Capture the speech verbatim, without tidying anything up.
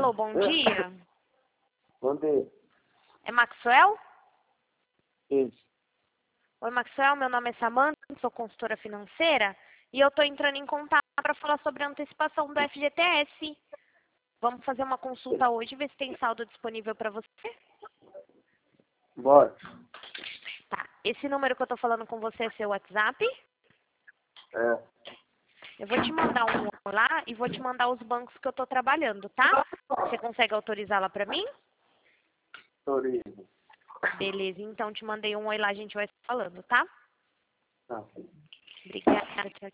Alô, bom dia. Bom dia. É Maxwell? Isso. Oi, Maxwell, meu nome é Samantha, sou consultora financeira e eu estou entrando em contato para falar sobre a antecipação do F G T S. Vamos fazer uma consulta hoje, ver se tem saldo disponível para você? Bora. Tá. Esse número que eu estou falando com você é seu WhatsApp? É. Eu vou te mandar um oi lá e vou te mandar os bancos que eu estou trabalhando, tá? Você consegue autorizar lá para mim? Turismo. Beleza, então te mandei um oi lá, a gente vai falando, tá? Tá. Obrigada, tchau,